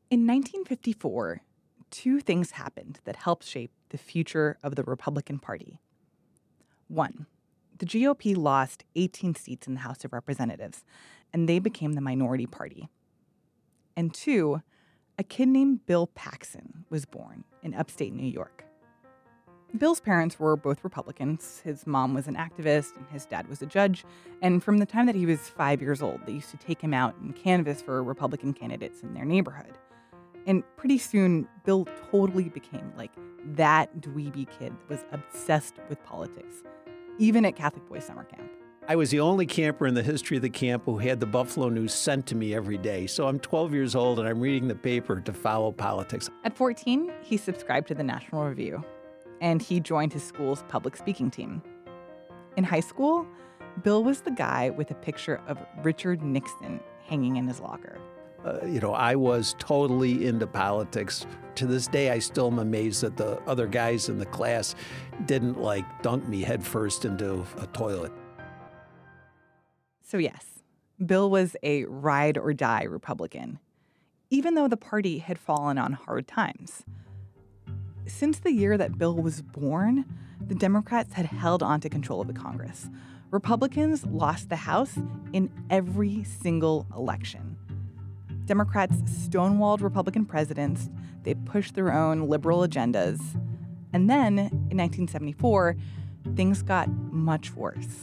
In 1954, two things happened that helped shape the future of the Republican Party. One, the GOP lost 18 seats in the House of Representatives, and they became the minority party. And two, a kid named Bill Paxon was born in upstate New York. Bill's parents were both Republicans. His mom was an activist and his dad was a judge. And from the time that he was 5 years old, they used to take him out and canvass for Republican candidates in their neighborhood. And pretty soon, Bill totally became like that dweeby kid that was obsessed with politics, even at Catholic Boys Summer Camp. I was the only camper in the history of the camp who had the Buffalo News sent to me every day. So I'm 12 years old and I'm reading the paper to follow politics. At 14, he subscribed to the National Review, and he joined his school's public speaking team. In high school, Bill was the guy with a picture of Richard Nixon hanging in his locker. I was totally into politics. To this day, I still am amazed that the other guys in the class didn't dunk me headfirst into a toilet. So yes, Bill was a ride or die Republican, even though the party had fallen on hard times. Since the year that Bill was born, the Democrats had held on to control of the Congress. Republicans lost the House in every single election. Democrats stonewalled Republican presidents. They pushed their own liberal agendas. And then, in 1974, things got much worse.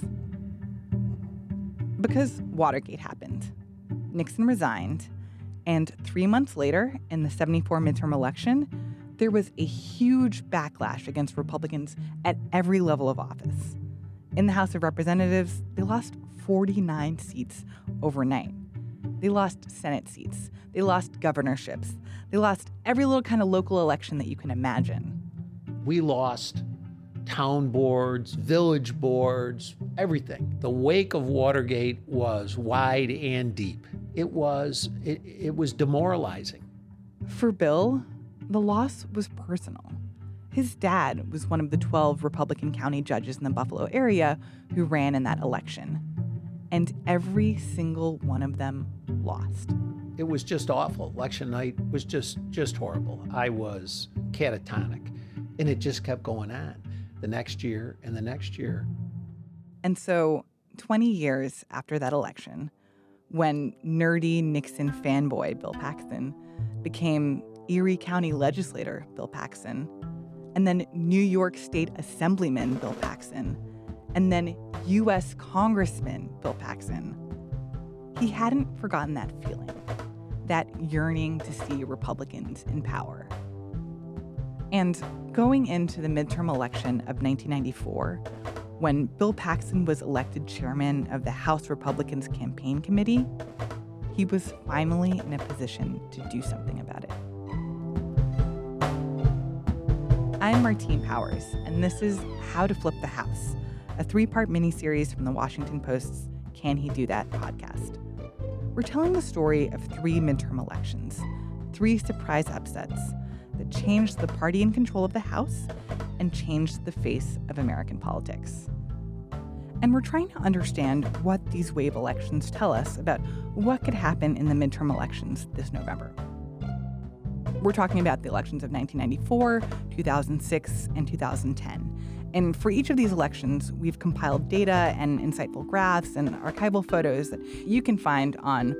Because Watergate happened. Nixon resigned. And 3 months later, in the 74 midterm election, there was a huge backlash against Republicans at every level of office. In the House of Representatives, they lost 49 seats overnight. They lost Senate seats. They lost governorships. They lost every little kind of local election that you can imagine. We lost town boards, village boards, everything. The wake of Watergate was wide and deep. It was demoralizing. For Bill, the loss was personal. His dad was one of the 12 Republican county judges in the Buffalo area who ran in that election. And every single one of them lost. It was just awful. Election night was just horrible. I was catatonic. And it just kept going on the next year and the next year. And so 20 years after that election, when nerdy Nixon fanboy Bill Paxon became Erie County legislator Bill Paxon, and then New York State Assemblyman Bill Paxon, and then U.S. Congressman Bill Paxon, he hadn't forgotten that feeling, that yearning to see Republicans in power. And going into the midterm election of 1994, when Bill Paxon was elected chairman of the House Republicans Campaign Committee, he was finally in a position to do something about it. I'm Martine Powers, and this is How to Flip the House, a 3-part miniseries from the Washington Post's Can He Do That podcast. We're telling the story of 3 midterm elections, 3 surprise upsets that changed the party in control of the House and changed the face of American politics. And we're trying to understand what these wave elections tell us about what could happen in the midterm elections this November. We're talking about the elections of 1994, 2006, and 2010. And for each of these elections, we've compiled data and insightful graphs and archival photos that you can find on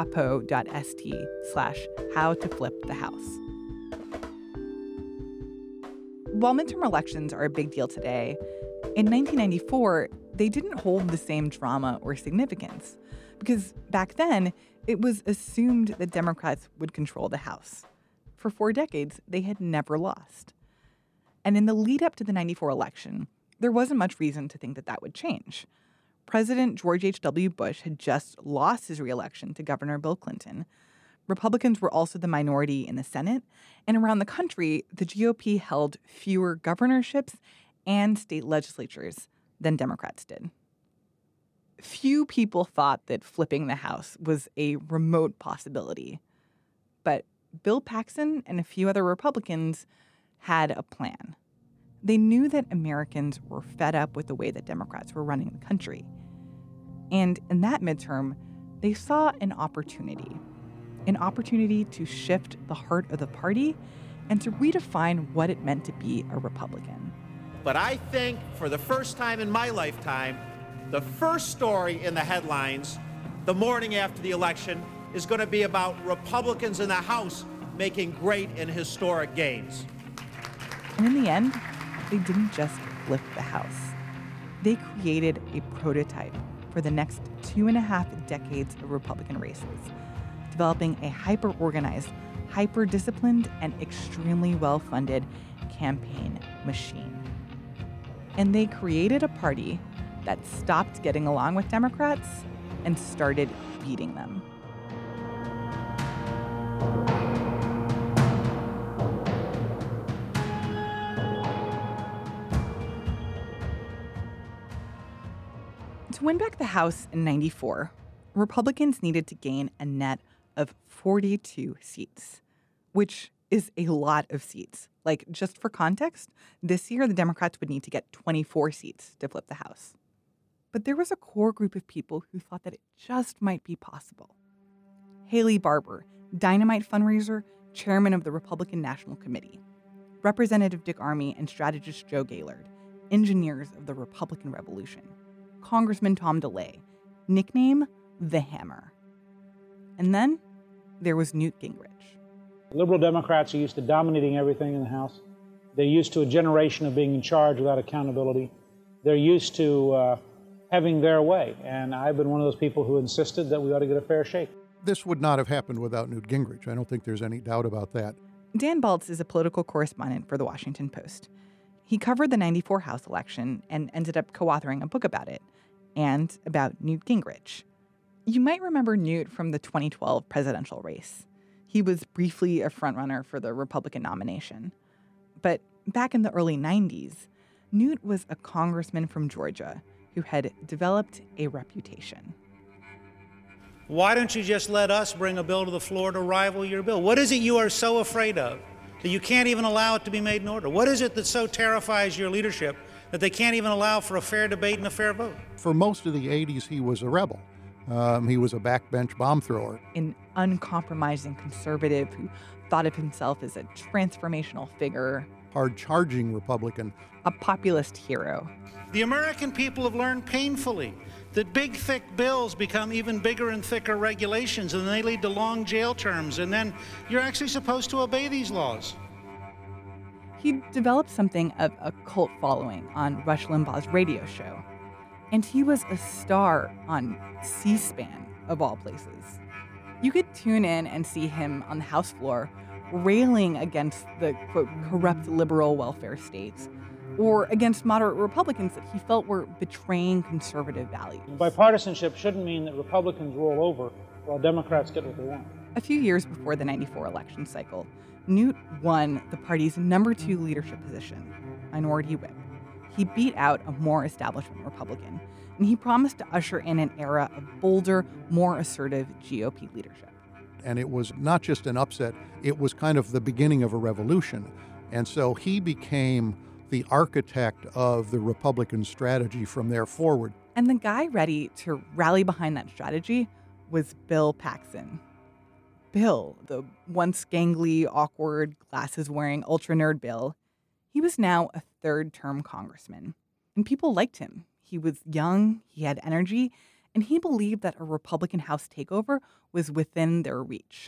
wapo.st/howtoflipthehouse. While midterm elections are a big deal today, in 1994, they didn't hold the same drama or significance because back then, it was assumed that Democrats would control the House. For 4 decades, they had never lost. And in the lead up to the 94 election, there wasn't much reason to think that that would change. President George H.W. Bush had just lost his reelection to Governor Bill Clinton. Republicans were also the minority in the Senate, and around the country, the GOP held fewer governorships and state legislatures than Democrats did. Few people thought that flipping the House was a remote possibility. But Bill Paxon and a few other Republicans had a plan. They knew that Americans were fed up with the way that Democrats were running the country. And in that midterm, they saw an opportunity. an opportunity to shift the heart of the party and to redefine what it meant to be a Republican. But I think for the first time in my lifetime, the first story in the headlines the morning after the election is going to be about Republicans in the House making great and historic gains. And in the end, they didn't just flip the House. They created a prototype for the next 2.5 decades of Republican races, developing a hyper-organized, hyper-disciplined, and extremely well-funded campaign machine. And they created a party that stopped getting along with Democrats and started beating them. To win back the House in '94, Republicans needed to gain a net of 42 seats, which is a lot of seats. Like, just for context, this year the Democrats would need to get 24 seats to flip the House. But there was a core group of people who thought that it just might be possible. Haley Barbour, dynamite fundraiser, chairman of the Republican National Committee. Representative Dick Armey and strategist Joe Gaylord, engineers of the Republican Revolution. Congressman Tom DeLay, nickname The Hammer. And then there was Newt Gingrich. Liberal Democrats are used to dominating everything in the House. They're used to a generation of being in charge without accountability. They're used to having their way. And I've been one of those people who insisted that we ought to get a fair shake. This would not have happened without Newt Gingrich. I don't think there's any doubt about that. Dan Baltz is a political correspondent for The Washington Post. He covered the '94 House election and ended up co-authoring a book about it and about Newt Gingrich. You might remember Newt from the 2012 presidential race. He was briefly a frontrunner for the Republican nomination. But back in the early 90s, Newt was a congressman from Georgia who had developed a reputation. Why don't you just let us bring a bill to the floor to rival your bill? What is it you are so afraid of that you can't even allow it to be made in order? What is it that so terrifies your leadership that they can't even allow for a fair debate and a fair vote? For most of the 80s, he was a rebel. He was a backbench bomb thrower. An uncompromising conservative who thought of himself as a transformational figure. Hard-charging Republican. A populist hero. The American people have learned painfully that big, thick bills become even bigger and thicker regulations, and they lead to long jail terms, and then you're actually supposed to obey these laws. He developed something of a cult following on Rush Limbaugh's radio show. And he was a star on C-SPAN, of all places. You could tune in and see him on the House floor railing against the, quote, corrupt liberal welfare states, or against moderate Republicans that he felt were betraying conservative values. Bipartisanship shouldn't mean that Republicans roll over while Democrats get what they want. A few years before the '94 election cycle, Newt won the party's #2 leadership position, Minority Whip. He beat out a more establishment Republican, and he promised to usher in an era of bolder, more assertive GOP leadership. And it was not just an upset, it was kind of the beginning of a revolution. And so he became the architect of the Republican strategy from there forward. And the guy ready to rally behind that strategy was Bill Paxon. Bill, the once gangly, awkward, glasses-wearing ultra-nerd Bill, he was now a third-term congressman. And people liked him. He was young, he had energy, and he believed that a Republican House takeover was within their reach.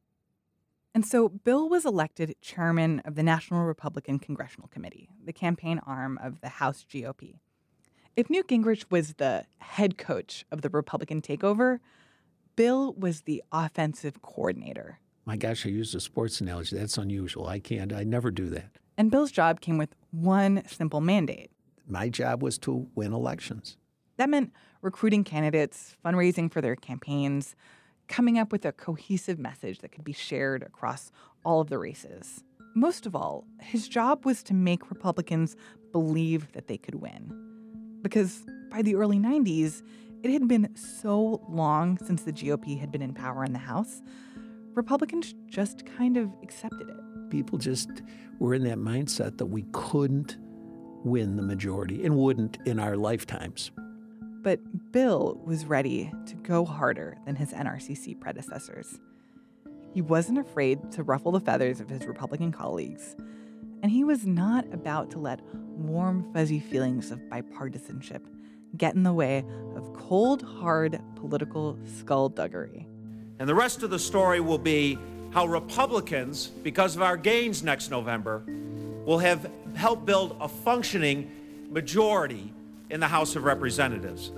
And so Bill was elected chairman of the National Republican Congressional Committee, the campaign arm of the House GOP. If Newt Gingrich was the head coach of the Republican takeover, Bill was the offensive coordinator. My gosh, I used a sports analogy. That's unusual. I never do that. And Bill's job came with one simple mandate. My job was to win elections. That meant recruiting candidates, fundraising for their campaigns, coming up with a cohesive message that could be shared across all of the races. Most of all, his job was to make Republicans believe that they could win. Because by the early 90s, it had been so long since the GOP had been in power in the House, Republicans just kind of accepted it. People just were in that mindset that we couldn't win the majority and wouldn't in our lifetimes. But Bill was ready to go harder than his NRCC predecessors. He wasn't afraid to ruffle the feathers of his Republican colleagues. And he was not about to let warm, fuzzy feelings of bipartisanship get in the way of cold, hard political skullduggery. And the rest of the story will be how Republicans, because of our gains next November, will have helped build a functioning majority in the House of Representatives.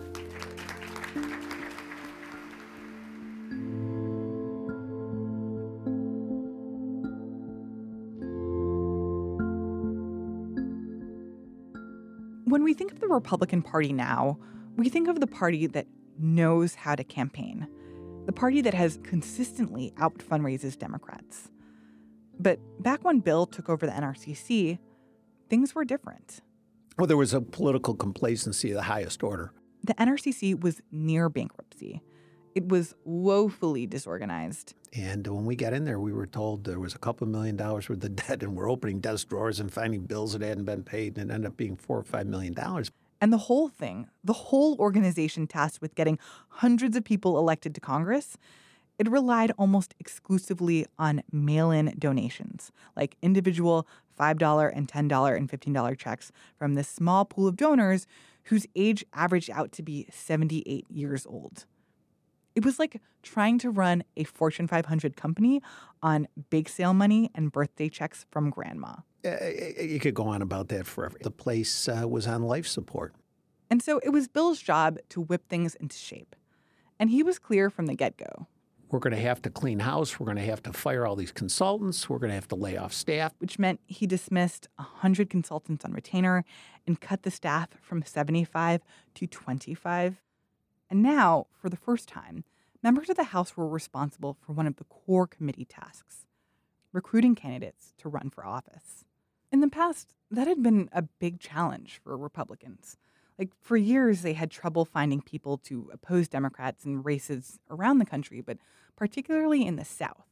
When we think of the Republican Party now, we think of the party that knows how to campaign, the party that has consistently out-fundraises Democrats. But back when Bill took over the NRCC, things were different. Well, there was a political complacency of the highest order. The NRCC was near bankruptcy. It was woefully disorganized. And when we got in there, we were told there was a couple $1 million worth of debt, and we're opening desk drawers and finding bills that hadn't been paid, and it ended up being $4 or $5 million. And the whole thing, the whole organization tasked with getting hundreds of people elected to Congress, it relied almost exclusively on mail-in donations, like individual $5 and $10 and $15 checks from this small pool of donors whose age averaged out to be 78 years old. It was like trying to run a Fortune 500 company on bake sale money and birthday checks from grandma. You could go on about that forever. The place was on life support. And so it was Bill's job to whip things into shape. And he was clear from the get-go. We're going to have to clean house. We're going to have to fire all these consultants. We're going to have to lay off staff. Which meant he dismissed 100 consultants on retainer and cut the staff from 75 to 25. And now, for the first time, members of the House were responsible for one of the core committee tasks, recruiting candidates to run for office. In the past, that had been a big challenge for Republicans. Like, for years, they had trouble finding people to oppose Democrats in races around the country, but particularly in the South.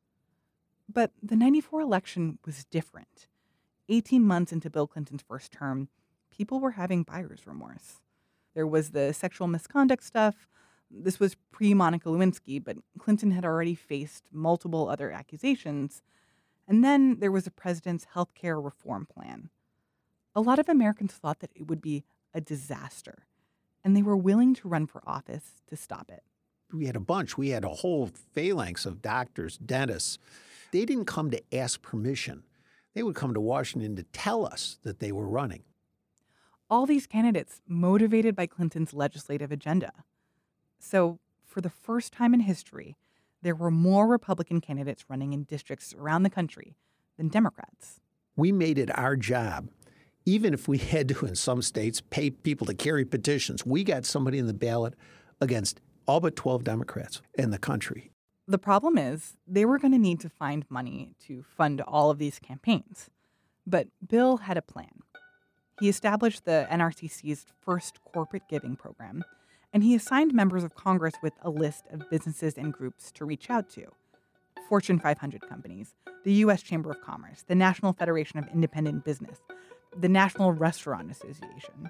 But the '94 election was different. 18 months into Bill Clinton's first term, people were having buyer's remorse. There was the sexual misconduct stuff. This was pre-Monica Lewinsky, but Clinton had already faced multiple other accusations. And then there was the president's health care reform plan. A lot of Americans thought that it would be a disaster, and they were willing to run for office to stop it. We had a bunch. We had a whole phalanx of doctors, dentists. They didn't come to ask permission. They would come to Washington to tell us that they were running. All these candidates motivated by Clinton's legislative agenda. So, for the first time in history, there were more Republican candidates running in districts around the country than Democrats. We made it our job, even if we had to, in some states, pay people to carry petitions. We got somebody in the ballot against all but 12 Democrats in the country. The problem is they were going to need to find money to fund all of these campaigns. But Bill had a plan. He established the NRCC's first corporate giving program, and he assigned members of Congress with a list of businesses and groups to reach out to. Fortune 500 companies, the U.S. Chamber of Commerce, the National Federation of Independent Business, the National Restaurant Association.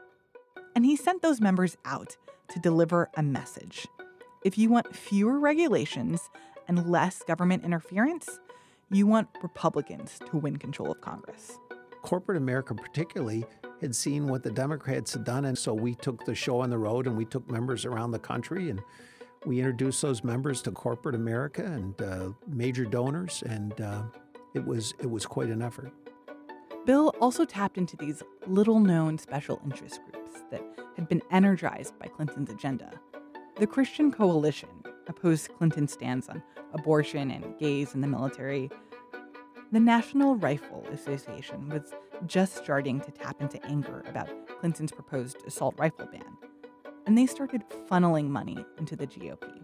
And he sent those members out to deliver a message. If you want fewer regulations and less government interference, you want Republicans to win control of Congress. Corporate America particularly had seen what the Democrats had done, and so we took the show on the road and we took members around the country and we introduced those members to corporate America and major donors, and it was quite an effort. Bill also tapped into these little-known special interest groups that had been energized by Clinton's agenda. The Christian Coalition opposed Clinton's stance on abortion and gays in the military. The National Rifle Association was just starting to tap into anger about Clinton's proposed assault rifle ban, and they started funneling money into the GOP.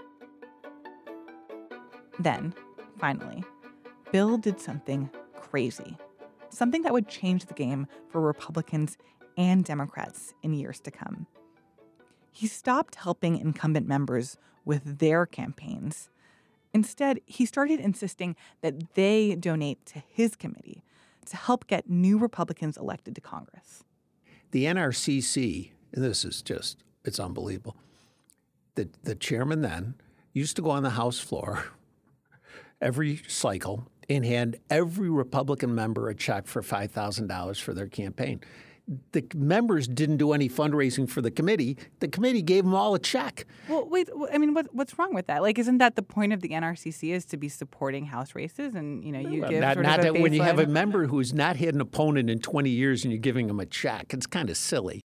Then, finally, Bill did something crazy, something that would change the game for Republicans and Democrats in years to come. He stopped helping incumbent members with their campaigns. Instead, he started insisting that they donate to his committee to help get new Republicans elected to Congress. The NRCC, and this is just, it's unbelievable. The chairman then used to go on the House floor every cycle and hand every Republican member a check for $5,000 for their campaign. The members didn't do any fundraising for the committee. The committee gave them all a check. Well, wait. I mean, what's wrong with that? Like, isn't that the point of the NRCC is to be supporting House races? And you give not sort of a that when you have a baseline- member who's not had an opponent in 20 years and you're giving them a check. It's kind of silly.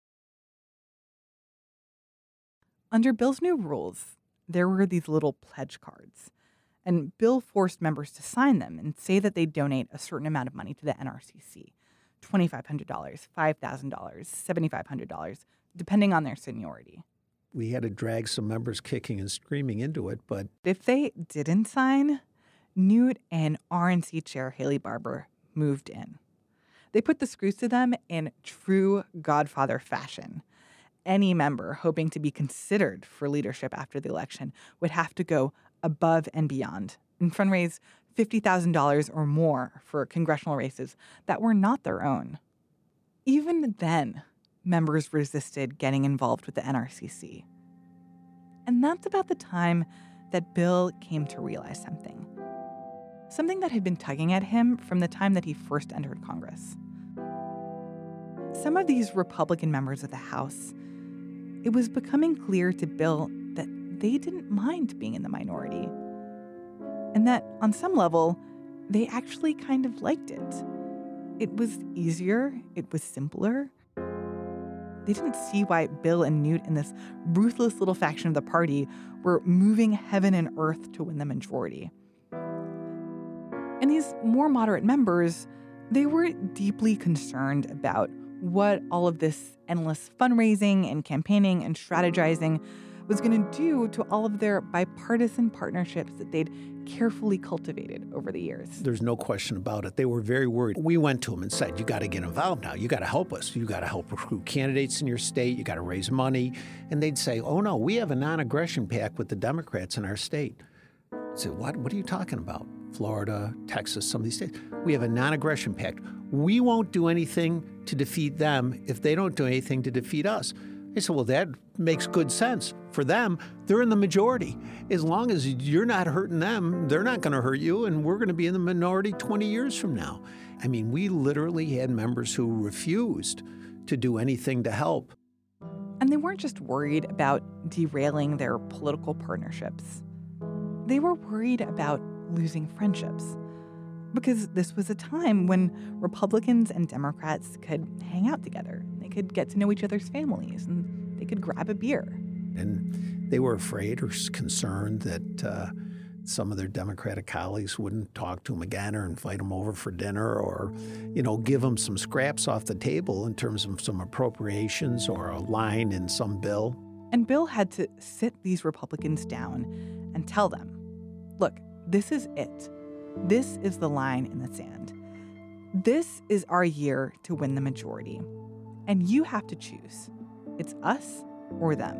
Under Bill's new rules, there were these little pledge cards, and Bill forced members to sign them and say that they donate a certain amount of money to the NRCC. $2,500, $5,000, $7,500, depending on their seniority. We had to drag some members kicking and screaming into it, but If they didn't sign, Newt and RNC Chair Haley Barbour moved in. They put the screws to them in true Godfather fashion. Any member hoping to be considered for leadership after the election would have to go above and beyond and fundraise $50,000 or more for congressional races that were not their own. Even then, members resisted getting involved with the NRCC. And that's about the time that Bill came to realize something that had been tugging at him from the time that he first entered Congress. Some of these Republican members of the House, it was becoming clear to Bill that they didn't mind being in the minority. And that, on some level, they actually kind of liked it. It was easier. It was simpler. They didn't see why Bill and Newt and this ruthless little faction of the party were moving heaven and earth to win the majority. And these more moderate members, they were deeply concerned about what all of this endless fundraising and campaigning and strategizing was going to do to all of their bipartisan partnerships that they'd carefully cultivated over the years. there's no question about it. They were very worried. We went to them and said, you got to get involved now. You got to help us. You got to help recruit candidates in your state. You got to raise money. And they'd say, oh, no, we have a non-aggression pact with the Democrats in our state. I'd say, what are you talking about? Florida, Texas, some of these states. We have a non-aggression pact. We won't do anything to defeat them if they don't do anything to defeat us. They said, well, that makes good sense. For them, they're in the majority. As long as you're not hurting them, they're not going to hurt you, and we're going to be in the minority 20 years from now. I mean, we literally had members who refused to do anything to help. And they weren't just worried about derailing their political partnerships. They were worried about losing friendships. Because this was a time when Republicans and Democrats could hang out together. They could get to know each other's families, and they could grab a beer. And they were afraid or concerned that some of their Democratic colleagues wouldn't talk to them again or invite them over for dinner or, give them some scraps off the table in terms of some appropriations or a line in some bill. And Bill had to sit these Republicans down and tell them, look, this is it. This is the line in the sand. This is our year to win the majority. And you have to choose. It's us or them.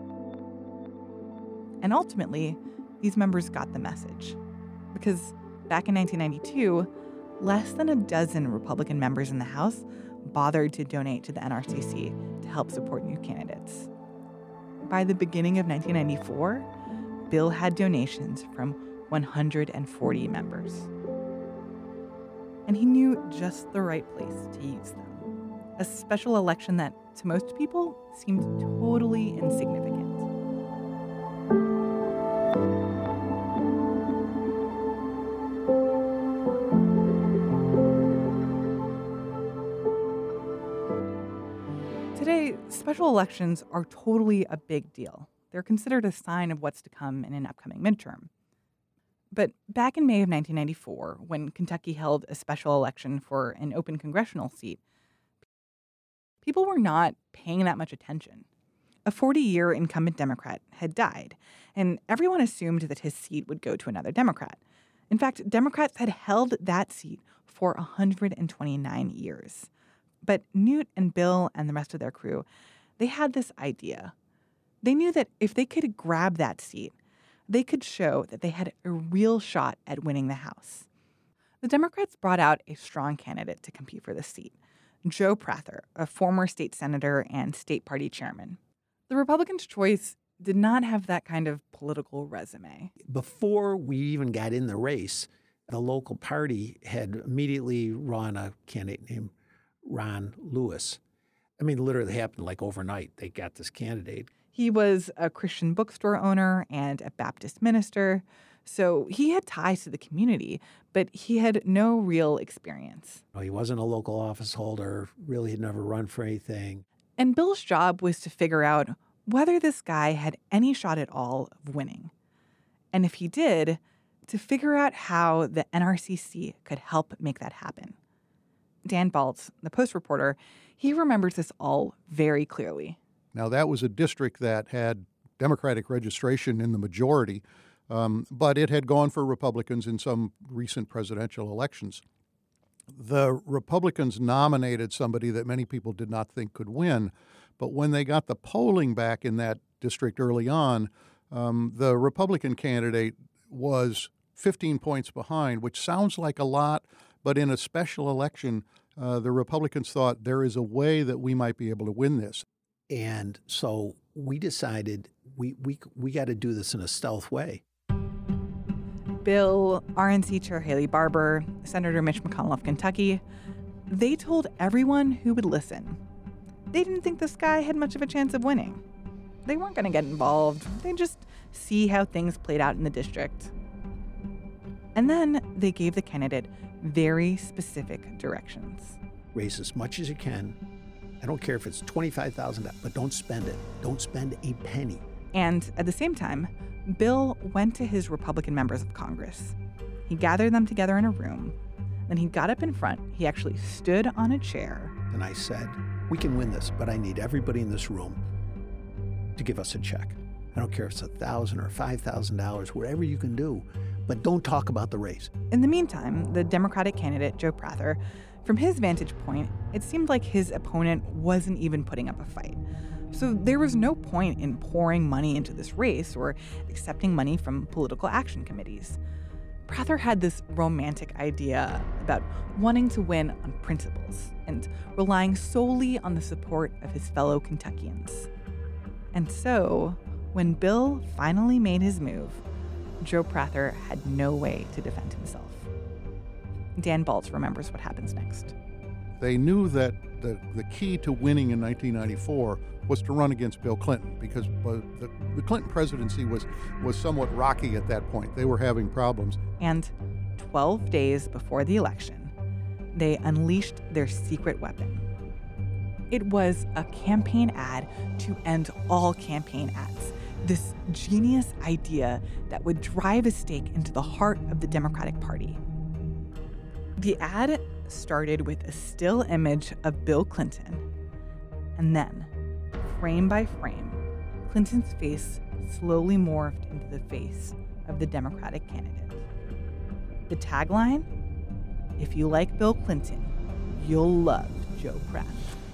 And ultimately, these members got the message. Because back in 1992, less than a dozen Republican members in the House bothered to donate to the NRCC to help support new candidates. By the beginning of 1994, Bill had donations from 140 members. And he knew just the right place to use them. A special election that, to most people, seemed totally insignificant. Today, special elections are totally a big deal. They're considered a sign of what's to come in an upcoming midterm. But back in May of 1994, when Kentucky held a special election for an open congressional seat, people were not paying that much attention. A 40-year incumbent Democrat had died, and everyone assumed that his seat would go to another Democrat. In fact, Democrats had held that seat for 129 years. But Newt and Bill and the rest of their crew, they had this idea. They knew that if they could grab that seat, they could show that they had a real shot at winning the House. The Democrats brought out a strong candidate to compete for the seat, Joe Prather, a former state senator and state party chairman. The Republicans' choice did not have that kind of political resume. Before we even got in the race, the local party had immediately run a candidate named Ron Lewis. I mean, literally happened like overnight. They got this candidate. He was a Christian bookstore owner and a Baptist minister, so he had ties to the community, but he had no real experience. He wasn't a local office holder, really had never run for anything. And Bill's job was to figure out whether this guy had any shot at all of winning. And if he did, to figure out how the NRCC could help make that happen. Dan Baltz, the Post reporter, he remembers this all very clearly. Now, that was a district that had Democratic registration in the majority, but it had gone for Republicans in some recent presidential elections. The Republicans nominated somebody that many people did not think could win, but when they got the polling back in that district early on, the Republican candidate was 15 points behind, which sounds like a lot, but in a special election, the Republicans thought there is a way that we might be able to win this. And so we decided we got to do this in a stealth way. Bill, RNC Chair Haley Barbour, Senator Mitch McConnell of Kentucky, they told everyone who would listen. They didn't think this guy had much of a chance of winning. They weren't going to get involved. They'd just see how things played out in the district. And then they gave the candidate very specific directions. Raise as much as you can. I don't care if it's $25,000, but don't spend it. Don't spend a penny. And at the same time, Bill went to his Republican members of Congress. He gathered them together in a room. Then he got up in front. He actually stood on a chair. And I said, we can win this, but I need everybody in this room to give us a check. I don't care if it's $1,000 or $5,000, whatever you can do, but don't talk about the race. In the meantime, the Democratic candidate, Joe Prather, from his vantage point, it seemed like his opponent wasn't even putting up a fight. So there was no point in pouring money into this race or accepting money from political action committees. Prather had this romantic idea about wanting to win on principles and relying solely on the support of his fellow Kentuckians. And so, when Bill finally made his move, Joe Prather had no way to defend himself. Dan Baltz remembers what happens next. They knew that the key to winning in 1994 was to run against Bill Clinton, because the Clinton presidency was somewhat rocky at that point. They were having problems. And 12 days before the election, they unleashed their secret weapon. It was a campaign ad to end all campaign ads. This genius idea that would drive a stake into the heart of the Democratic Party. The ad started with a still image of Bill Clinton, and then, frame by frame, Clinton's face slowly morphed into the face of the Democratic candidate. The tagline, "If you like Bill Clinton, you'll love Joe Prather."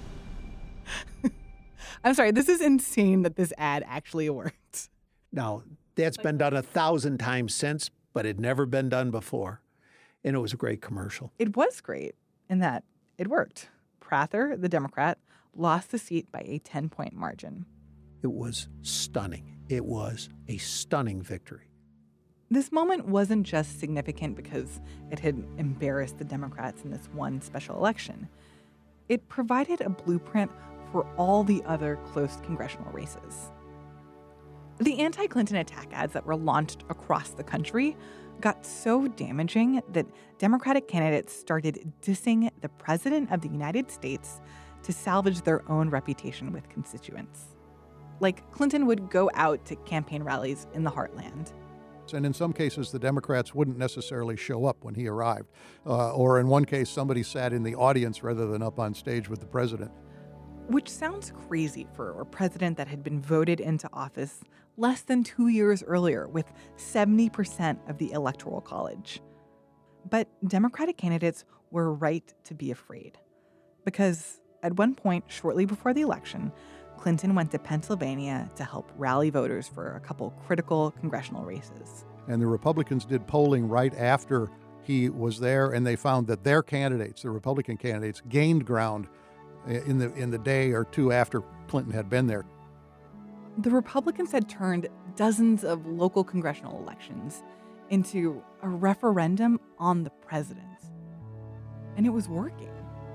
I'm sorry, this is insane that this ad actually worked. Now, that's been done 1,000 times since, but it had never been done before. And it was a great commercial. It was great in that it worked. Prather, the Democrat, lost the seat by a 10-point margin. It was stunning. It was a stunning victory. This moment wasn't just significant because it had embarrassed the Democrats in this one special election. It provided a blueprint for all the other close congressional races. The anti-Clinton attack ads that were launched across the country got so damaging that Democratic candidates started dissing the President of the United States to salvage their own reputation with constituents. Like, Clinton would go out to campaign rallies in the heartland. And in some cases, the Democrats wouldn't necessarily show up when he arrived. Or in one case, somebody sat in the audience rather than up on stage with the president. Which sounds crazy for a president that had been voted into office less than 2 years earlier with 70% of the Electoral College. But Democratic candidates were right to be afraid. Because at one point, shortly before the election, Clinton went to Pennsylvania to help rally voters for a couple critical congressional races. And the Republicans did polling right after he was there, and they found that their candidates, the Republican candidates, gained ground in the day or two after Clinton had been there. The Republicans had turned dozens of local congressional elections into a referendum on the president. And it was working.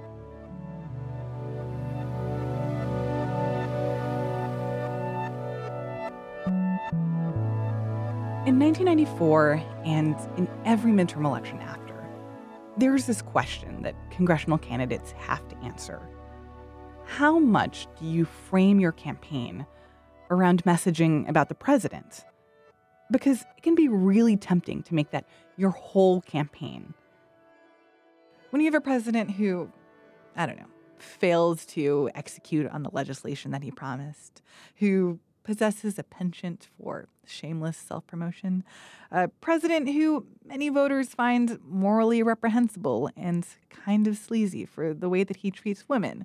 In 1994, and in every midterm election after, there's this question that congressional candidates have to answer. How much do you frame your campaign around messaging about the president? Because it can be really tempting to make that your whole campaign. When you have a president who, fails to execute on the legislation that he promised, who possesses a penchant for shameless self-promotion, a president who many voters find morally reprehensible and kind of sleazy for the way that he treats women,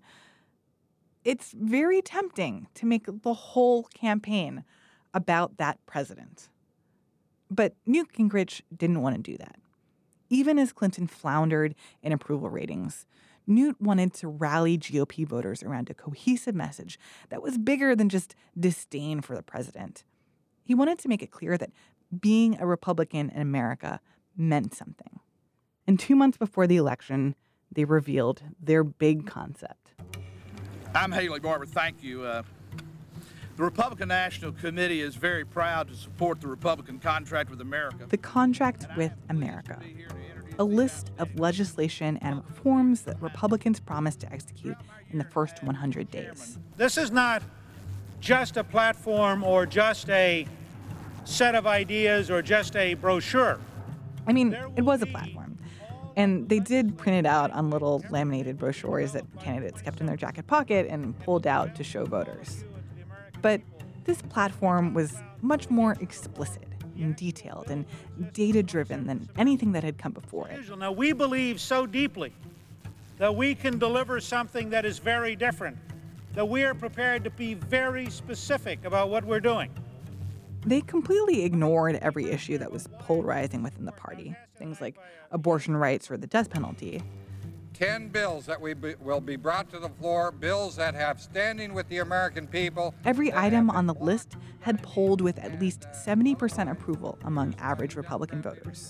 it's very tempting to make the whole campaign about that president. But Newt Gingrich didn't want to do that. Even as Clinton floundered in approval ratings, Newt wanted to rally GOP voters around a cohesive message that was bigger than just disdain for the president. He wanted to make it clear that being a Republican in America meant something. And 2 months before the election, they revealed their big concept. I'm Haley Barbour. Thank you. The Republican National Committee is very proud to support the Republican Contract with America. The Contract with America. A list of legislation and reforms that Republicans promised to execute in the first 100 days. This is not just a platform or just a set of ideas or just a brochure. I mean, it was a platform. And they did print it out on little laminated brochures that candidates kept in their jacket pocket and pulled out to show voters. But this platform was much more explicit and detailed and data-driven than anything that had come before it. Now, we believe so deeply that we can deliver something that is very different, that we are prepared to be very specific about what we're doing. They completely ignored every issue that was polarizing within the party, things like abortion rights or the death penalty. 10 bills that will be brought to the floor, bills that have standing with the American people. Every item on the list had polled with at least 70% approval among average Republican voters.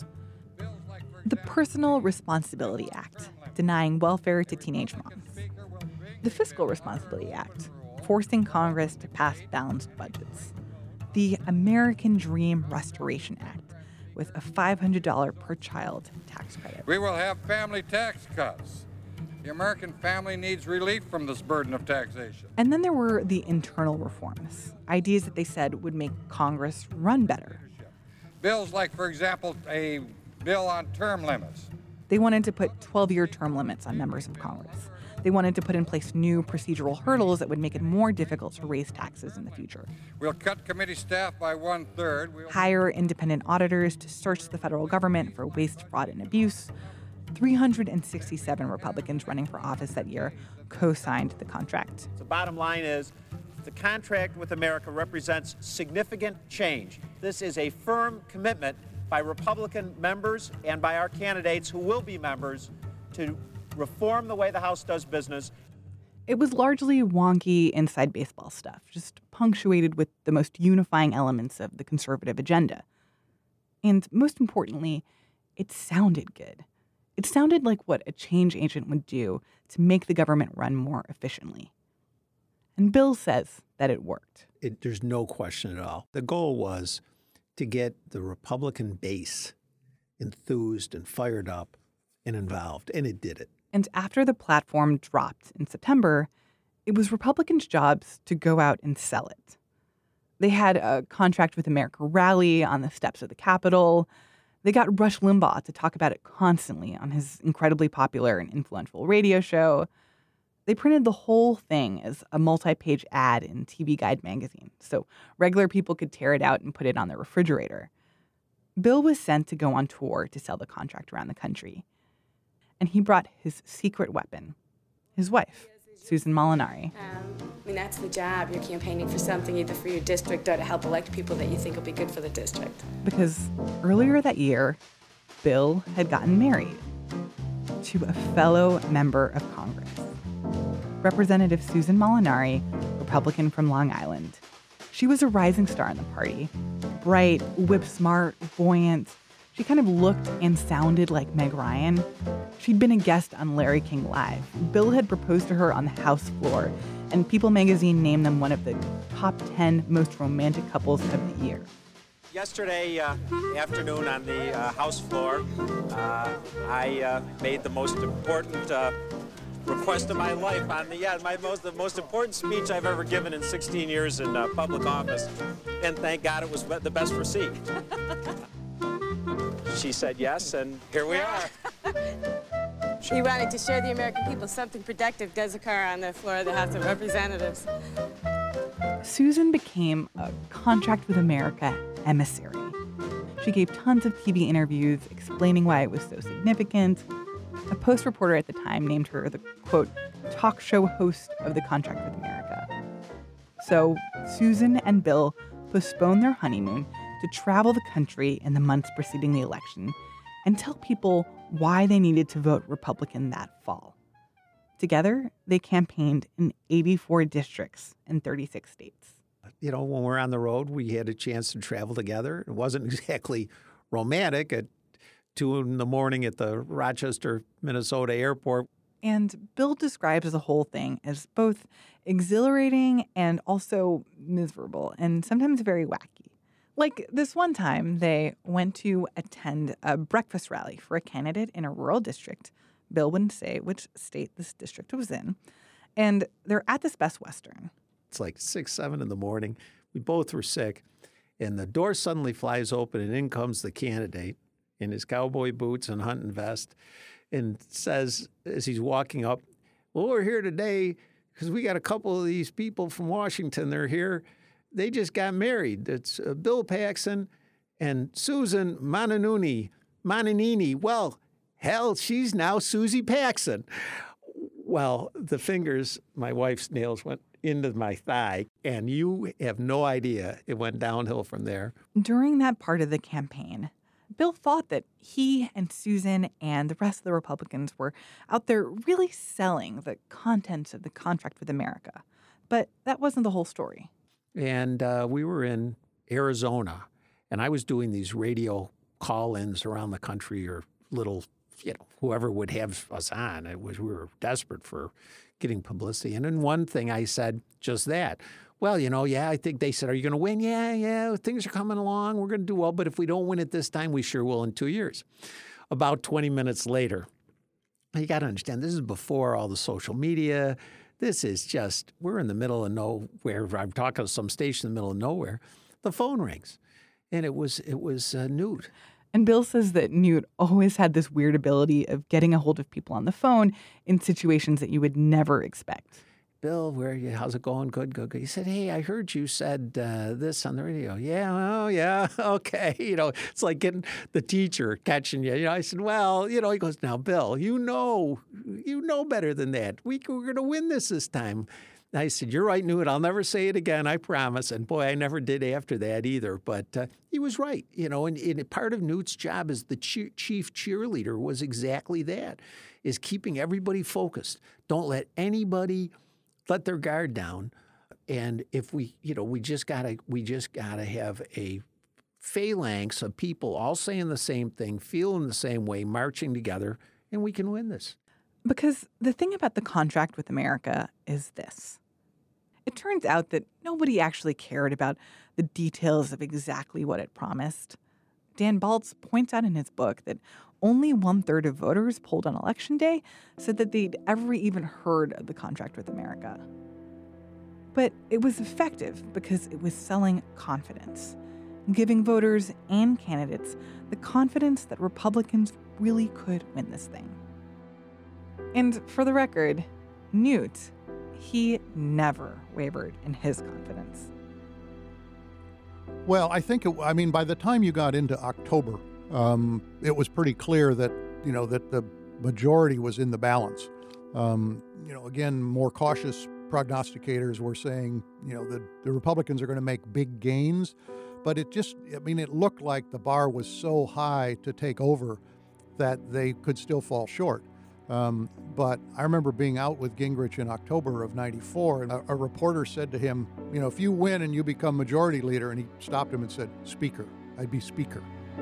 The Personal Responsibility Act, denying welfare to teenage moms. The Fiscal Responsibility Act, forcing Congress to pass balanced budgets. The American Dream Restoration Act, with a $500 per child tax credit. We will have family tax cuts. The American family needs relief from this burden of taxation. And then there were the internal reforms, ideas that they said would make Congress run better. Bills like, for example, a bill on term limits. They wanted to put 12-year term limits on members of Congress. They wanted to put in place new procedural hurdles that would make it more difficult to raise taxes in the future. We'll cut committee staff by 1/3. Hire independent auditors to search the federal government for waste, fraud, and abuse. 367 Republicans running for office that year co-signed the contract. The bottom line is, the contract with America represents significant change. This is a firm commitment by Republican members and by our candidates who will be members to reform the way the House does business. It was largely wonky inside baseball stuff, just punctuated with the most unifying elements of the conservative agenda. And most importantly, it sounded good. It sounded like what a change agent would do to make the government run more efficiently. And Bill says that it worked. There's no question at all. The goal was to get the Republican base enthused and fired up and involved, and it did it. And after the platform dropped in September, it was Republicans' jobs to go out and sell it. They had a Contract with America rally on the steps of the Capitol. They got Rush Limbaugh to talk about it constantly on his incredibly popular and influential radio show. They printed the whole thing as a multi-page ad in TV Guide magazine, so regular people could tear it out and put it on their refrigerator. Bill was sent to go on tour to sell the contract around the country. And he brought his secret weapon, his wife, Susan Molinari. That's the job. You're campaigning for something either for your district or to help elect people that you think will be good for the district. Because earlier that year, Bill had gotten married to a fellow member of Congress. Representative Susan Molinari, Republican from Long Island. She was a rising star in the party. Bright, whip-smart, buoyant. She kind of looked and sounded like Meg Ryan. She'd been a guest on Larry King Live. Bill had proposed to her on the House floor, and People magazine named them one of the top 10 most romantic couples of the year. Yesterday afternoon on the House floor, I made the most important request of my life on the most important speech I've ever given in 16 years in public office, and thank God it was the best received. She said yes, and here we are. He wanted to show the American people something productive does occur on the floor of the House of Representatives. Susan became a Contract with America emissary. She gave tons of TV interviews explaining why it was so significant. A Post reporter at the time named her the, quote, talk show host of the Contract with America. So Susan and Bill postponed their honeymoon to travel the country in the months preceding the election and tell people why they needed to vote Republican that fall. Together, they campaigned in 84 districts in 36 states. You know, when we're on the road, we had a chance to travel together. It wasn't exactly romantic at 2 a.m. at the Rochester, Minnesota airport. And Bill describes the whole thing as both exhilarating and also miserable, and sometimes very wacky. Like this one time, they went to attend a breakfast rally for a candidate in a rural district. Bill wouldn't say which state this district was in. And they're at this Best Western. It's like 6, 7 in the morning. We both were sick. And the door suddenly flies open, and in comes the candidate in his cowboy boots and hunting vest and says, as he's walking up, well, we're here today because we got a couple of these people from Washington. They're here. They just got married. It's Bill Paxton and Susan Mananini. Well, hell, she's now Susie Paxton. Well, the fingers, my wife's nails went into my thigh, and you have no idea. It went downhill from there. During that part of the campaign, Bill thought that he and Susan and the rest of the Republicans were out there really selling the contents of the Contract with America. But that wasn't the whole story. And we were in Arizona, and I was doing these radio call-ins around the country, or little, whoever would have us on. We were desperate for getting publicity. And in one thing I said just that. Well, I think they said, are you going to win? Yeah, things are coming along. We're going to do well. But if we don't win it this time, we sure will in 2 years. About 20 minutes later, you got to understand, this is before all the social media. This is just, we're in the middle of nowhere. I'm talking to some station in the middle of nowhere. The phone rings, and it was Newt. And Bill says that Newt always had this weird ability of getting a hold of people on the phone in situations that you would never expect. Bill, where are you? How's it going? Good. He said, hey, I heard you said this on the radio. Yeah, okay. It's like getting the teacher catching you. I said, well, he goes, now, Bill, you know better than that. We're going to win this time. I said, you're right, Newt. I'll never say it again, I promise. And boy, I never did after that either. But he was right, and part of Newt's job as the chief cheerleader was exactly that, is keeping everybody focused. Don't let anybody let their guard down. And if we just gotta have a phalanx of people all saying the same thing, feeling the same way, marching together, and we can win this. Because the thing about the Contract with America is this. It turns out that nobody actually cared about the details of exactly what it promised. Dan Baltz points out in his book that only 1/3 of voters polled on Election Day said that they'd ever even heard of the Contract with America. But it was effective because it was selling confidence, giving voters and candidates the confidence that Republicans really could win this thing. And for the record, Newt, he never wavered in his confidence. Well, I think, by the time you got into October, it was pretty clear that, that the majority was in the balance. Again, more cautious prognosticators were saying, that the Republicans are going to make big gains. But it looked like the bar was so high to take over that they could still fall short. But I remember being out with Gingrich in October of '94, and a reporter said to him, if you win and you become majority leader, and he stopped him and said, Speaker, I'd be Speaker.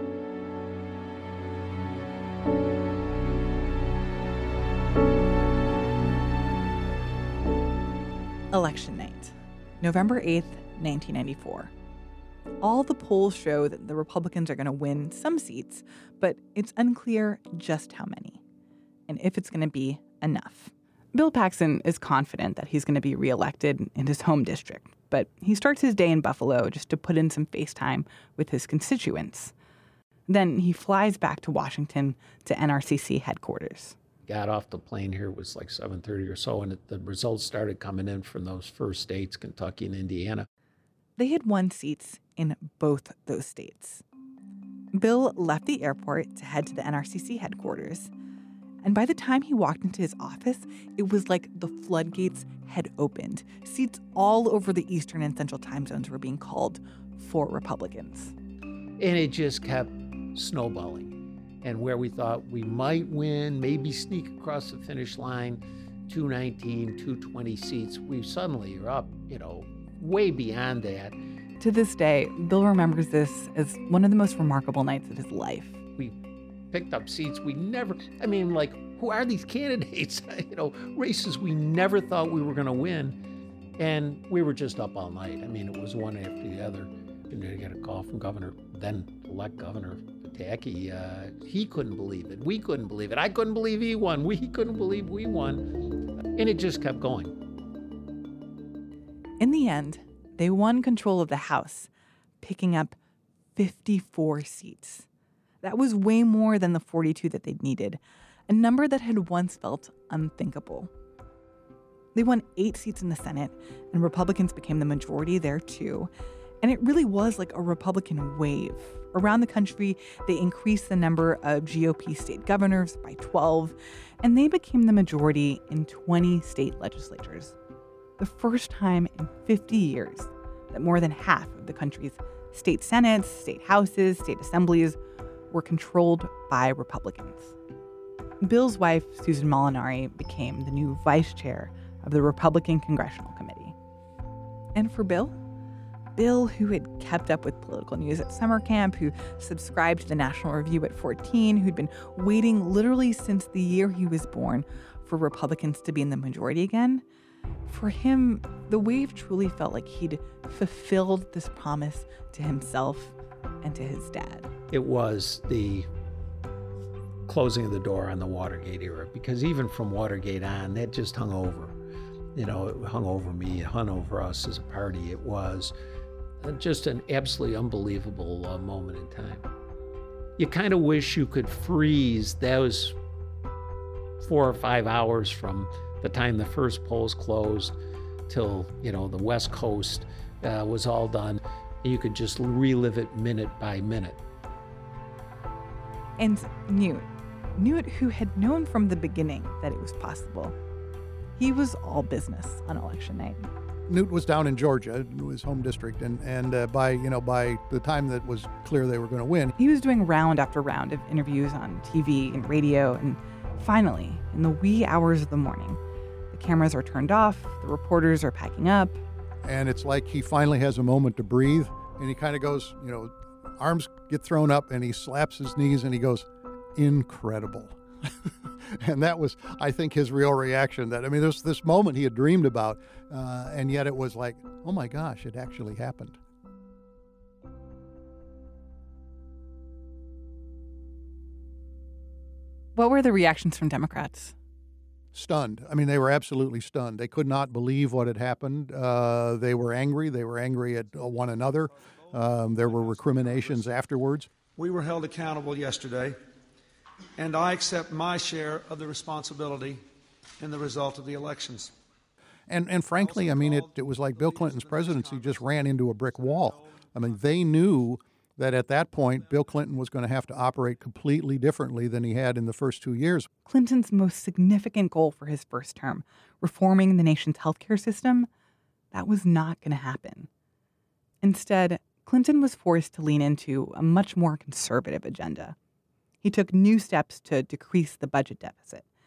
Election night, November 8th, 1994. All the polls show that the Republicans are going to win some seats, but it's unclear just how many, and if it's going to be enough. Bill Paxton is confident that he's going to be reelected in his home district, but he starts his day in Buffalo just to put in some face time with his constituents. Then he flies back to Washington to NRCC headquarters. Got off the plane here, it was like 7:30 or so, and the results started coming in from those first states, Kentucky and Indiana. They had won seats in both those states. Bill left the airport to head to the NRCC headquarters. And by the time he walked into his office, it was like the floodgates had opened. Seats all over the Eastern and Central time zones were being called for Republicans. And it just kept snowballing. And where we thought we might win, maybe sneak across the finish line, 219, 220 seats, we suddenly are up, way beyond that. To this day, Bill remembers this as one of the most remarkable nights of his life. We picked up seats we never, who are these candidates? Races we never thought we were going to win. And we were just up all night. It was one after the other. And to get a call from then-elect Governor Pataki. He couldn't believe it. We couldn't believe it. I couldn't believe he won. He couldn't believe we won. And it just kept going. In the end, they won control of the House, picking up 54 seats. That was way more than the 42 that they'd needed, a number that had once felt unthinkable. They won 8 seats in the Senate, and Republicans became the majority there too. And it really was like a Republican wave. Around the country, they increased the number of GOP state governors by 12, and they became the majority in 20 state legislatures. The first time in 50 years that more than half of the country's state senates, state houses, state assemblies were controlled by Republicans. Bill's wife, Susan Molinari, became the new vice chair of the Republican Congressional Committee. And for Bill, who had kept up with political news at summer camp, who subscribed to the National Review at 14, who'd been waiting literally since the year he was born for Republicans to be in the majority again, for him, the wave truly felt like he'd fulfilled this promise to himself and to his dad. It was the closing of the door on the Watergate era, because even from Watergate on, that just hung over. It hung over me, it hung over us as a party. It was just an absolutely unbelievable moment in time. You kind of wish you could freeze those 4 or 5 hours from the time the first polls closed till, the West Coast was all done. You could just relive it minute by minute. And Newt, who had known from the beginning that it was possible, he was all business on election night. Newt was down in Georgia, his home district, and by the time that was clear they were going to win, he was doing round after round of interviews on TV and radio, and finally, in the wee hours of the morning, the cameras are turned off, the reporters are packing up. And it's like he finally has a moment to breathe, and he kind of goes, arms get thrown up, and he slaps his knees, and he goes, incredible. And that was, I think, his real reaction. There's this moment he had dreamed about, and yet it was like, oh my gosh, it actually happened. What were the reactions from Democrats? Stunned. They were absolutely stunned. They could not believe what had happened. They were angry. They were angry at one another. There were recriminations afterwards. We were held accountable yesterday, and I accept my share of the responsibility in the result of the elections. And frankly, it was like Bill Clinton's presidency just ran into a brick wall. They knew that at that point, Bill Clinton was going to have to operate completely differently than he had in the first 2 years. Clinton's most significant goal for his first term, reforming the nation's healthcare system, that was not going to happen. Instead, Clinton was forced to lean into a much more conservative agenda. He took new steps to decrease the budget deficit.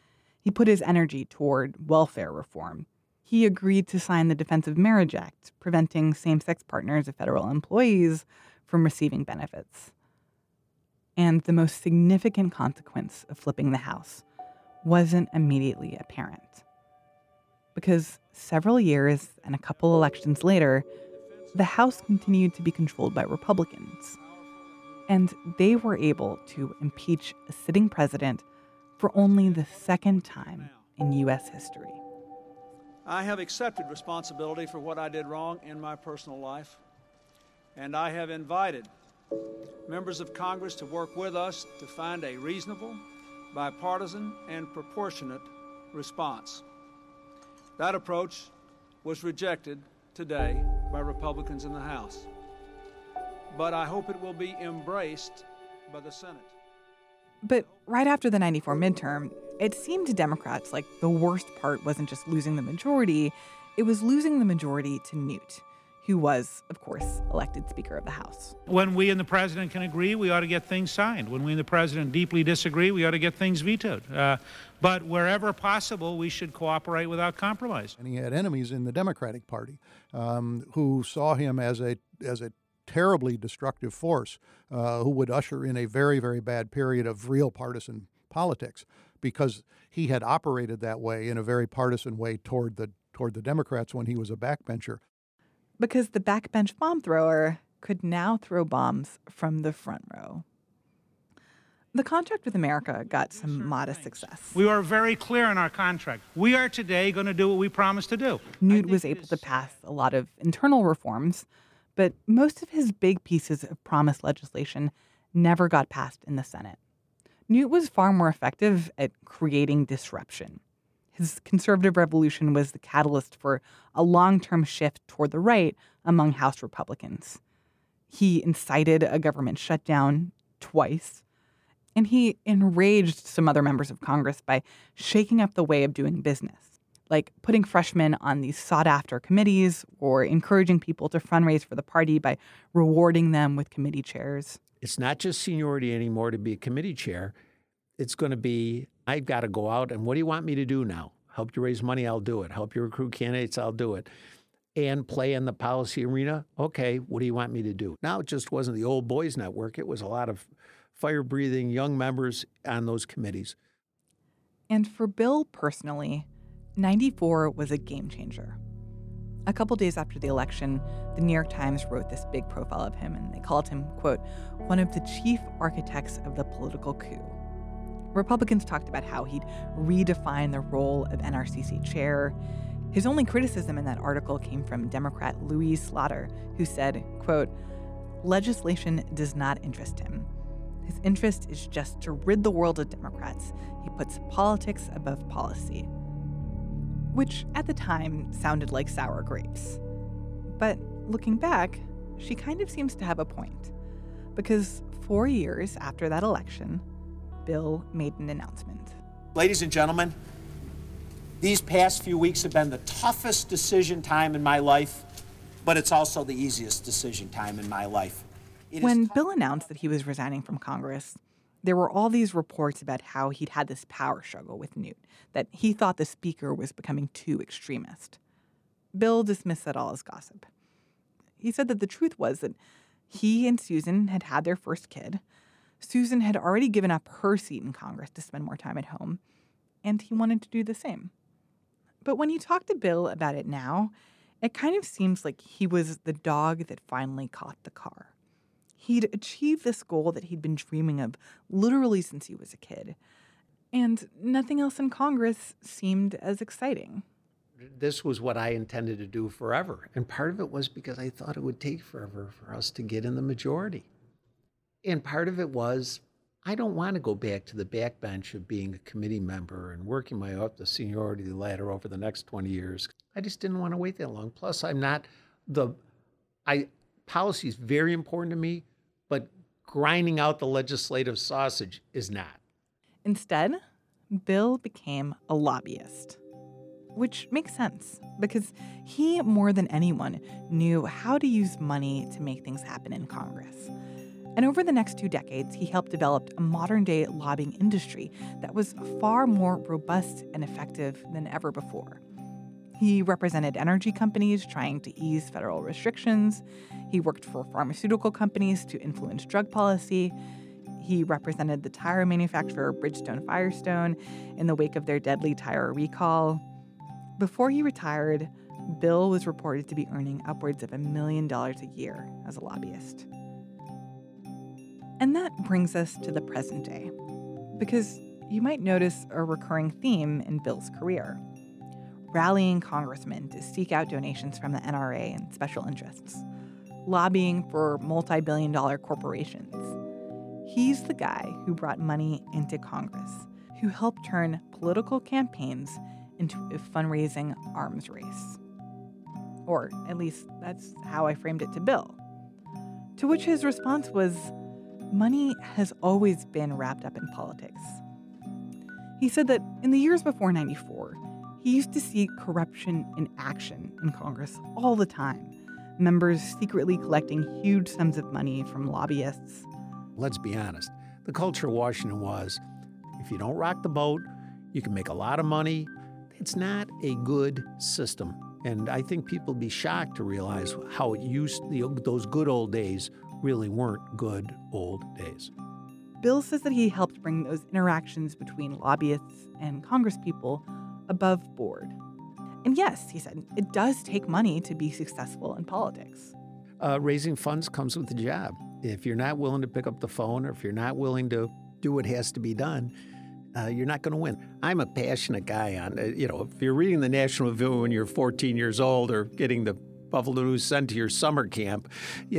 He put his energy toward welfare reform. He agreed to sign the Defense of Marriage Act, preventing same-sex partners of federal employees from receiving benefits. And the most significant consequence of flipping the House wasn't immediately apparent. Because several years and a couple elections later, the House continued to be controlled by Republicans. And they were able to impeach a sitting president for only the second time in U.S. history. I have accepted responsibility for what I did wrong in my personal life, and I have invited members of Congress to work with us to find a reasonable, bipartisan, and proportionate response. That approach was rejected today by Republicans in the House, but I hope it will be embraced by the Senate. But right after the 94 midterm, it seemed to Democrats like the worst part wasn't just losing the majority, it was losing the majority to Newt, who was, of course, elected Speaker of the House. When we and the president can agree, we ought to get things signed. When we and the president deeply disagree, we ought to get things vetoed. But wherever possible, we should cooperate without compromise. And he had enemies in the Democratic Party who saw him as a terribly destructive force who would usher in a very, very bad period of real partisan politics, because he had operated that way in a very partisan way toward the Democrats when he was a backbencher. Because the backbench bomb thrower could now throw bombs from the front row. The contract with America got some modest success. We are very clear in our contract. We are today going to do what we promised to do. Newt was able to pass a lot of internal reforms, but most of his big pieces of promised legislation never got passed in the Senate. Newt was far more effective at creating disruption. His conservative revolution was the catalyst for a long-term shift toward the right among House Republicans. He incited a government shutdown twice, and he enraged some other members of Congress by shaking up the way of doing business, like putting freshmen on these sought-after committees or encouraging people to fundraise for the party by rewarding them with committee chairs. It's not just seniority anymore to be a committee chair. It's going to be, I've got to go out, and what do you want me to do now? Help you raise money, I'll do it. Help you recruit candidates, I'll do it. And play in the policy arena, okay, what do you want me to do? Now, it just wasn't the old boys network. It was a lot of fire-breathing young members on those committees. And for Bill personally, 94 was a game changer. A couple days after the election, the New York Times wrote this big profile of him, and they called him, quote, one of the chief architects of the political coup. Republicans talked about how he'd redefined the role of NRCC chair. His only criticism in that article came from Democrat Louise Slaughter, who said, quote, legislation does not interest him. His interest is just to rid the world of Democrats. He puts politics above policy. Which, at the time, sounded like sour grapes. But looking back, she kind of seems to have a point. Because 4 years after that election, Bill made an announcement. Ladies and gentlemen, these past few weeks have been the toughest decision time in my life, but it's also the easiest decision time in my life. When Bill announced that he was resigning from Congress, there were all these reports about how he'd had this power struggle with Newt, that he thought the speaker was becoming too extremist. Bill dismissed that all as gossip. He said that the truth was that he and Susan had had their first kid. Susan had already given up her seat in Congress to spend more time at home, and he wanted to do the same. But when you talk to Bill about it now, it kind of seems like he was the dog that finally caught the car. He'd achieved this goal that he'd been dreaming of literally since he was a kid, and nothing else in Congress seemed as exciting. This was what I intended to do forever, and part of it was because I thought it would take forever for us to get in the majority. And part of it was, I don't want to go back to the backbench of being a committee member and working my way up the seniority ladder over the next 20 years. I just didn't want to wait that long. Plus, policy is very important to me, but grinding out the legislative sausage is not. Instead, Bill became a lobbyist, which makes sense because he, more than anyone, knew how to use money to make things happen in Congress. And over the next 2 decades, he helped develop a modern-day lobbying industry that was far more robust and effective than ever before. He represented energy companies trying to ease federal restrictions. He worked for pharmaceutical companies to influence drug policy. He represented the tire manufacturer Bridgestone Firestone in the wake of their deadly tire recall. Before he retired, Bill was reported to be earning upwards of $1 million a year as a lobbyist. And that brings us to the present day, because you might notice a recurring theme in Bill's career: rallying congressmen to seek out donations from the NRA and special interests, lobbying for multi-billion-dollar corporations. He's the guy who brought money into Congress, who helped turn political campaigns into a fundraising arms race. Or at least that's how I framed it to Bill. To which his response was, money has always been wrapped up in politics. He said that in the years before '94, he used to see corruption in action in Congress all the time. Members secretly collecting huge sums of money from lobbyists. Let's be honest. The culture of Washington was, if you don't rock the boat, you can make a lot of money. It's not a good system. And I think people would be shocked to realize how those good old days really weren't good old days. Bill says that he helped bring those interactions between lobbyists and congresspeople above board. And yes, he said, it does take money to be successful in politics. Raising funds comes with the job. If you're not willing to pick up the phone, or if you're not willing to do what has to be done, you're not going to win. I'm a passionate guy on, if you're reading the National Review when you're 14 years old or getting the Buffalo News sent to your summer camp,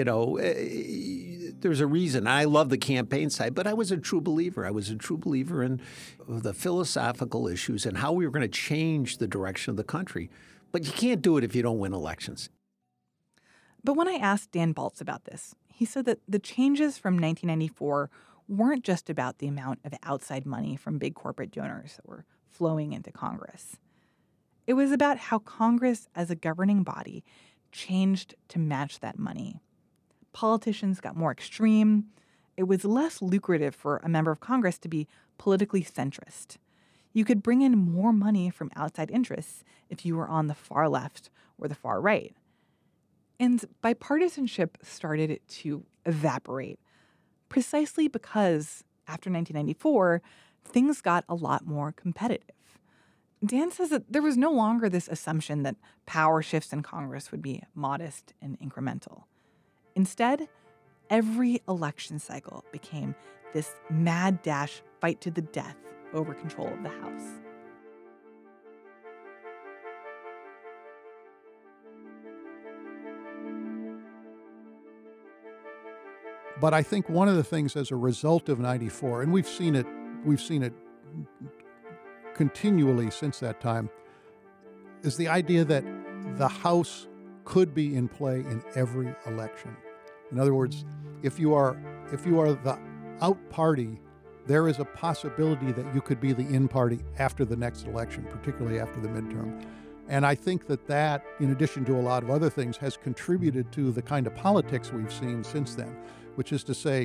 there's a reason. I love the campaign side, but I was a true believer. I was a true believer in the philosophical issues and how we were going to change the direction of the country. But you can't do it if you don't win elections. But when I asked Dan Balz about this, he said that the changes from 1994 weren't just about the amount of outside money from big corporate donors that were flowing into Congress. It was about how Congress as a governing body changed to match that money. Politicians got more extreme. It was less lucrative for a member of Congress to be politically centrist. You could bring in more money from outside interests if you were on the far left or the far right. And bipartisanship started to evaporate, precisely because after 1994, things got a lot more competitive. Dan says that there was no longer this assumption that power shifts in Congress would be modest and incremental. Instead, every election cycle became this mad dash fight to the death over control of the House. But I think one of the things as a result of '94, and we've seen it continually since that time, is the idea that the House could be in play in every election. In other words, if you are the out party, there is a possibility that you could be the in party after the next election, particularly after the midterm. And I think that, in addition to a lot of other things, has contributed to the kind of politics we've seen since then, which is to say,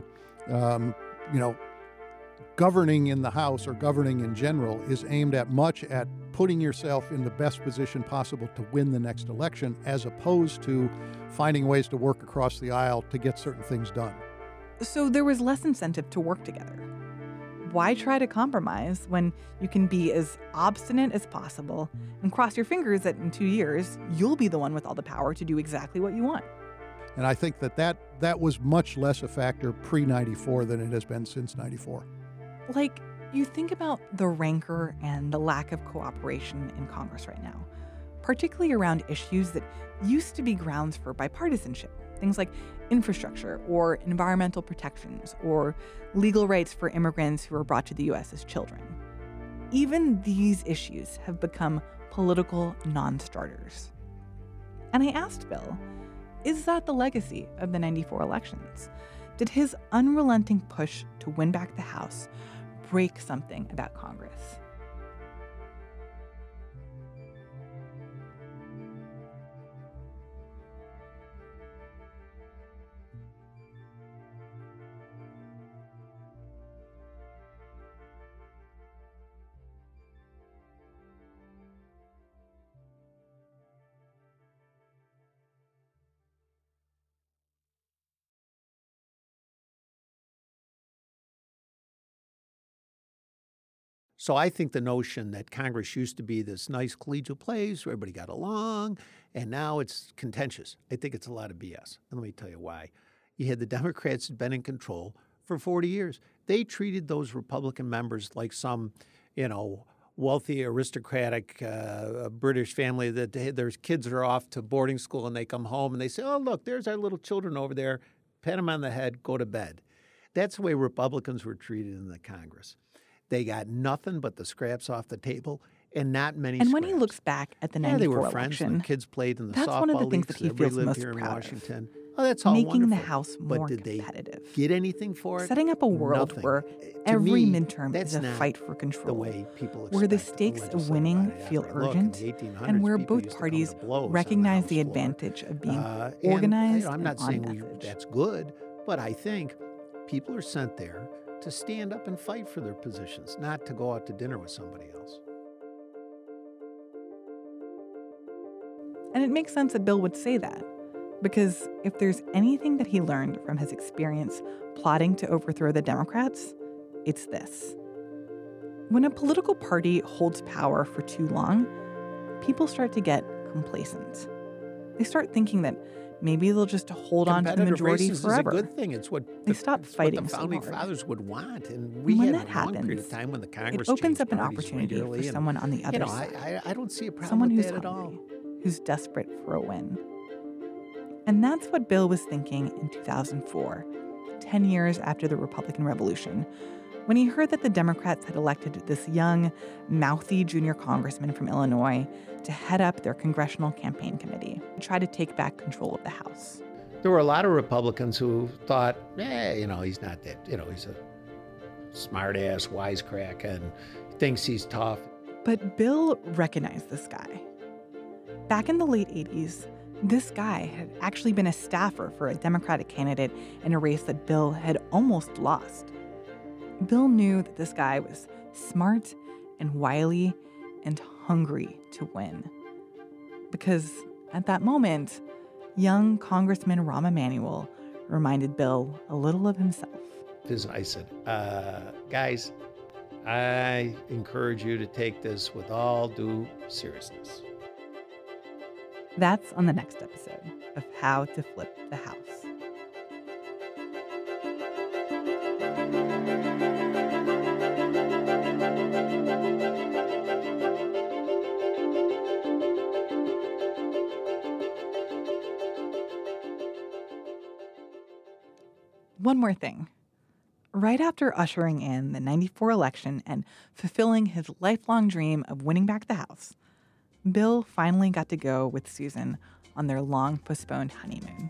governing in the House or governing in general is aimed at putting yourself in the best position possible to win the next election, as opposed to finding ways to work across the aisle to get certain things done. So there was less incentive to work together. Why try to compromise when you can be as obstinate as possible and cross your fingers that in 2 years, you'll be the one with all the power to do exactly what you want? And I think that was much less a factor pre-'94 than it has been since '94. Like, you think about the rancor and the lack of cooperation in Congress right now, particularly around issues that used to be grounds for bipartisanship, things like infrastructure or environmental protections or legal rights for immigrants who were brought to the U.S. as children. Even these issues have become political non-starters. And I asked Bill, is that the legacy of the '94 elections? Did his unrelenting push to win back the House break something about Congress? So I think the notion that Congress used to be this nice collegial place where everybody got along, and now it's contentious, I think it's a lot of BS. And let me tell you why. You had the Democrats had been in control for 40 years. They treated those Republican members like some, wealthy, aristocratic British family that their kids are off to boarding school and they come home and they say, oh, look, there's our little children over there. Pat them on the head, go to bed. That's the way Republicans were treated in the Congress. They got nothing but the scraps off the table and not many And scraps. when he looks back at the 94 they were election, friends when kids played in the that's softball one of the things leagues that he everybody feels lived most here in proud Washington. of. Oh, that's all Making wonderful. the House more but did competitive. they get anything for it? Setting up a world Nothing. where To every me, midterm that's is a not fight for control. the way people where the expect stakes of legislative winning body to feel operate. Look, in urgent, the 1800s, and where people both used to come parties to blows on recognize House the floor. advantage of being And, organized I'm and not on saying message. that's good, but I think people are sent there to stand up and fight for their positions, not to go out to dinner with somebody else. And it makes sense that Bill would say that, because if there's anything that he learned from his experience plotting to overthrow the Democrats, it's this. When a political party holds power for too long, people start to get complacent. They start thinking that maybe they'll just hold on to the majority forever. It's a good thing. It's what They stop fighting what the so founding hard. fathers would want. And And we when had that a long period happens, of time when the Congress it opens changed up an parties opportunity regularly, for and, someone on the other side. I don't see a problem Someone with who's that hungry, at all. who's desperate for a win. And that's what Bill was thinking in 2004, 10 years after the Republican Revolution, when he heard that the Democrats had elected this young, mouthy junior congressman from Illinois to head up their congressional campaign committee to try to take back control of the House. There were a lot of Republicans who thought, he's not that, he's a smart-ass wisecrack and thinks he's tough. But Bill recognized this guy. Back in the late 80s, this guy had actually been a staffer for a Democratic candidate in a race that Bill had almost lost. Bill knew that this guy was smart and wily and hungry to win. Because at that moment, young Congressman Rahm Emanuel reminded Bill a little of himself. I said, guys, I encourage you to take this with all due seriousness. That's on the next episode of How to Flip the House. One more thing. Right after ushering in the 94 election and fulfilling his lifelong dream of winning back the House, Bill finally got to go with Susan on their long-postponed honeymoon.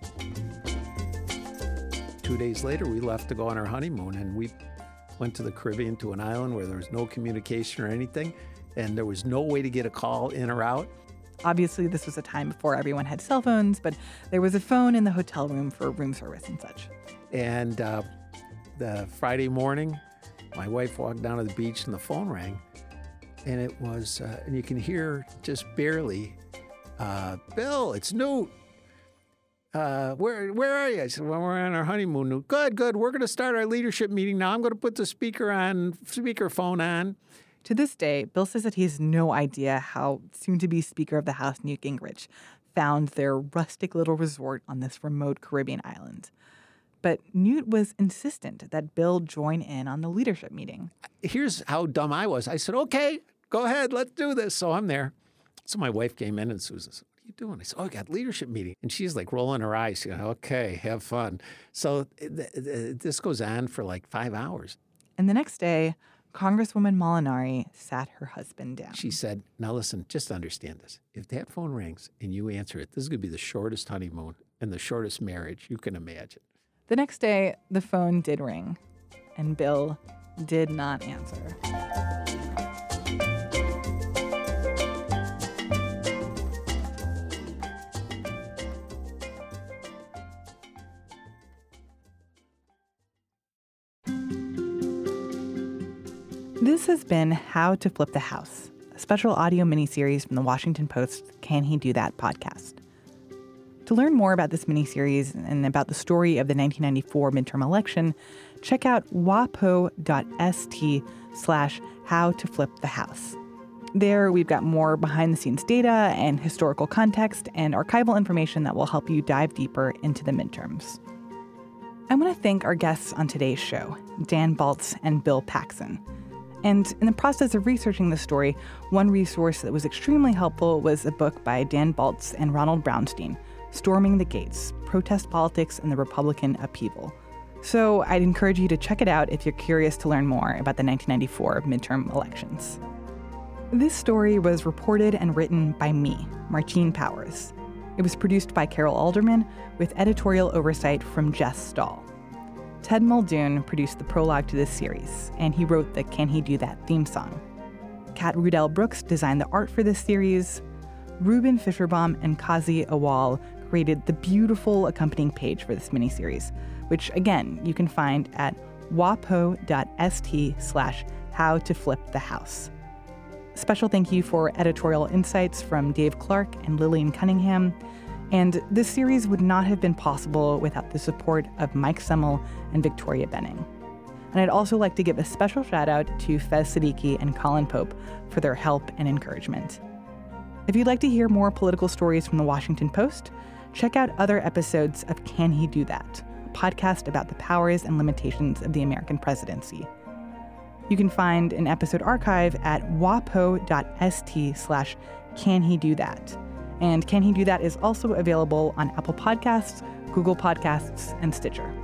2 days later, we left to go on our honeymoon, and we went to the Caribbean, to an island where there was no communication or anything, and there was no way to get a call in or out. Obviously, this was a time before everyone had cell phones, but there was a phone in the hotel room for room service and such. And the Friday morning, my wife walked down to the beach and the phone rang. And it was, and you can hear just barely, Bill, it's Newt. Where are you? I said, well, we're on our honeymoon, Newt. Good. We're going to start our leadership meeting now. I'm going to put the speakerphone on. To this day, Bill says that he has no idea how soon-to-be Speaker of the House, Newt Gingrich, found their rustic little resort on this remote Caribbean island. But Newt was insistent that Bill join in on the leadership meeting. Here's how dumb I was. I said, okay, go ahead, let's do this. So I'm there. So my wife came in and Susan said, what are you doing? I said, I got leadership meeting. And she's like rolling her eyes. She's like, okay, have fun. So this goes on for like 5 hours. And the next day, Congresswoman Molinari sat her husband down. She said, now listen, just understand this. If that phone rings and you answer it, this is going to be the shortest honeymoon and the shortest marriage you can imagine. The next day, the phone did ring, and Bill did not answer. This has been How to Flip the House, a special audio miniseries from the Washington Post's Can He Do That podcast. To learn more about this miniseries and about the story of the 1994 midterm election, check out wapo.st/how-to-flip-the-house. There, we've got more behind-the-scenes data and historical context and archival information that will help you dive deeper into the midterms. I want to thank our guests on today's show, Dan Baltz and Bill Paxon. And in the process of researching the story, one resource that was extremely helpful was a book by Dan Baltz and Ronald Brownstein, Storming the Gates: Protest Politics and the Republican Upheaval. So I'd encourage you to check it out if you're curious to learn more about the 1994 midterm elections. This story was reported and written by me, Martine Powers. It was produced by Carol Alderman with editorial oversight from Jess Stahl. Ted Muldoon produced the prologue to this series, and he wrote the Can He Do That theme song. Kat Rudell Brooks designed the art for this series. Ruben Fischerbaum and Kazi Awal created the beautiful accompanying page for this miniseries, which again, you can find at wapo.st/how-to-flip-the-house. Special thank you for editorial insights from Dave Clark and Lillian Cunningham. And this series would not have been possible without the support of Mike Semmel and Victoria Benning. And I'd also like to give a special shout out to Fez Siddiqui and Colin Pope for their help and encouragement. If you'd like to hear more political stories from the Washington Post, check out other episodes of Can He Do That, a podcast about the powers and limitations of the American presidency. You can find an episode archive at wapo.st/canhedothat. And Can He Do That is also available on Apple Podcasts, Google Podcasts, and Stitcher.